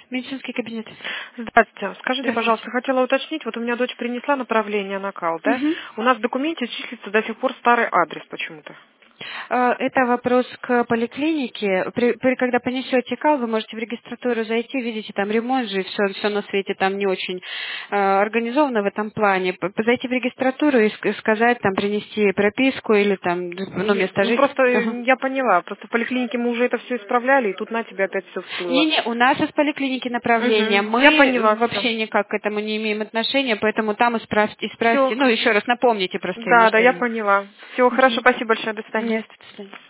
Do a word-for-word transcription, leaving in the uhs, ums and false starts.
Медицинский кабинет. Здравствуйте. Скажите, Здравствуйте. пожалуйста, хотела уточнить, вот у меня дочь принесла направление на КАЛ, да? Мгм. У нас в документе числится до сих пор старый адрес почему-то. Э, Это вопрос к поликлинике. При, при- когда понесете кал, вы можете в регистратуру зайти, видите, там ремонт же, все, все на свете там не очень э, организовано в этом плане. П- Зайти в регистратуру и ск- сказать, там, принести прописку или там, ну, Не, место ну жительства. просто Ага. э, я поняла, просто в поликлинике мы уже это все исправляли, и тут на тебя опять все всплыло. Не-не, у нас из поликлиники направления. Угу. Я Мы поняла, все. вообще никак к этому не имеем отношения, поэтому там исправьте, исправьте. Все. Ну, еще раз напомните просто им, Да, да, что я они. поняла. Все, хорошо, Мгм. спасибо большое, до свидания. Нет, до свидания.